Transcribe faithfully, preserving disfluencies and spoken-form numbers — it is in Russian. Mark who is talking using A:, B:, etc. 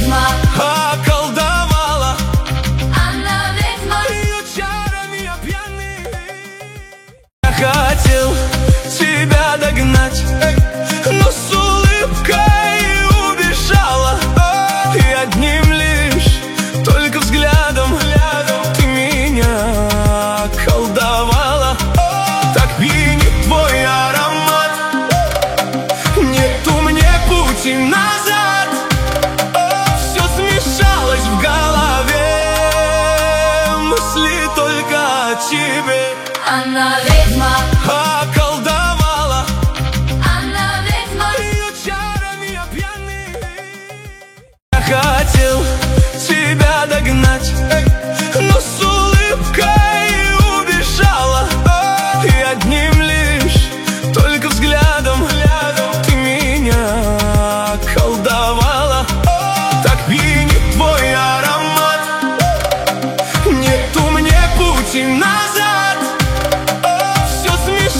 A: ведьма,
B: околдовала.
A: она ведьма.
B: Ее чарами я пьяный. Я хотел тебя догнать, но с улыбкой убежала. И одним лишь только взглядом ты меня околдовала. Так пьянит твой аромат, нету мне пути назад. Все смешалось в голове, мысли только о тебе.
A: Она ведьма,
B: Околдовала.
A: она ведьма.
B: Ее чарами я пьяный. Я хотел тебя догнать, но с улыбкой убежала. И одним лишь только взглядом ты меня околдовала.